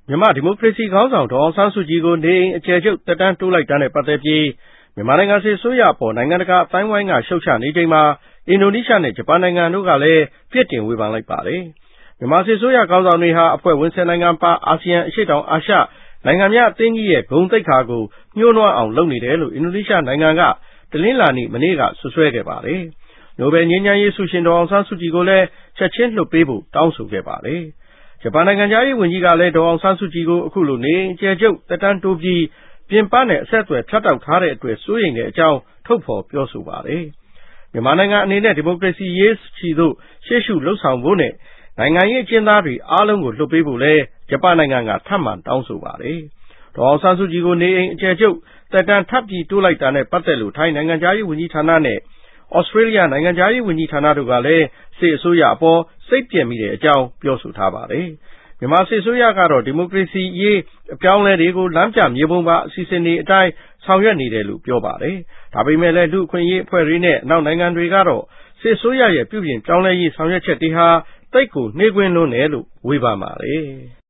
မြန်မာဒီမိုကရေစီခေါင်းဆောင်ဒေါ်အောင်ဆန်းစုကြည်ကိုနေအိမ်အကျယ်ချုပ်တက်တန်းတိုးလိုက်တာနဲ့ပတ်သက်ပြီးမြန်မာနိုင်ငံစစ်အစိုးရအပေါ်နိုင်ငံတကာအတိုင်းဝိုင်းကရှုတ်ချနေချိန်မှာအင်ဒိုနီးရှားနဲ့ဂျပန်နိုင်ငံတို့ကလည်းပြစ်တင်ဝေဖန်လိုက်ပါတယ်။မြန်မာစစ်အစိုးရခေါင်းဆောင်တွေဟာအဖွဲ့ဝင်10နိုင်ငံပါအာဆီယံအရှေ့တောင်အာရှနိုင်ငံများအသင်းကြီးရဲ့ဂုဏ်သိက္ခာကိုညှိုးနွမ်းအောင်လုပ်နေတယ်လို့အင်ဒိုနီးရှားနိုင်ငံကတနင်္လာနေ့မနေ့ကဆွဆွဲခဲ့ပါတယ်။နိုဘယ်ငြိမ်းချမ်းရေးဆုရှင်ဒေါ်အောင်ဆန်းစုကြည်ကိုလည်းချက်ချင်းလွှတ်ပေးဖို့တောင်းဆိုခဲ့ပါတယ်။ဂျပန်နိုင်ငံသားရေးဝန်ကြီးကလည်းဒေါ်အောင်ဆန်းစုကြည်ကိုအခုလိုနေအကျယ်ချုပ်တက်တန်းတိုးပြီးပြင်ပနဲ့အဆက်အသွယ်ဖြတ်တောက်ထားတဲ့အတွက်စိုးရိမ်တဲ့အကြောင်းထုတ်ဖော်ပြောဆိုပါတယ်။မြန်မာနိုင်ငံအနေနဲ့ဒီမိုကရေစီရေးရှိသို့ရှေ့ရှုလှုပ်ဆောင်ဖို့နဲ့နိုင်ငံရေးအကျဉ်းသားတွေအားလုံးကိုလွှတ်ပေးဖို့လည်းဂျပန်နိုင်ငံကထပ်မံတောင်းဆိုပါတယ်။ဒေါ်အောင်ဆန်းစုကြည်ကိုနေအိမ်အကျယ်ချုပ်တက်တန်းထပ်ပြီးတိုးလိုက်တာနဲ့ပတ်သက်လို့ထိုင်းနိုင်ငံသားရေးဝန်ကြီးဌာနနဲ့ဩစတြေးလျနိုင်ငံသားရေးဝန်ကြီးဌာနတို့ကလည်းစစ်အစိုးရအပေါ်စိတ်ပြည့်မိတဲ့အကြောင်းပြောဆိုထားပါတယ်။မြန်မာစစ်အစိုးရကတော့ဒီမိုကရေစီရေးအပြောင်းအလဲတွေကိုလမ်းပြမြေပုံပါအစီအစဉ်တွေအတိုင်းဆောင်ရွက်နေတယ်လို့ပြောပါတယ်။ဒါပေမဲ့လည်းလူ့အခွင့်အရေးအဖွဲ့တွေနဲ့နောက်နိုင်ငံတွေကတော့စစ်အစိုးရရဲ့ပြုပြင်ပြောင်းလဲရေးဆောင်ရွက်ချက်တွေဟာတိတ်ကိုနှေးကွင်းလွန်းတယ်လို့ဝေဖန်ပါတယ်။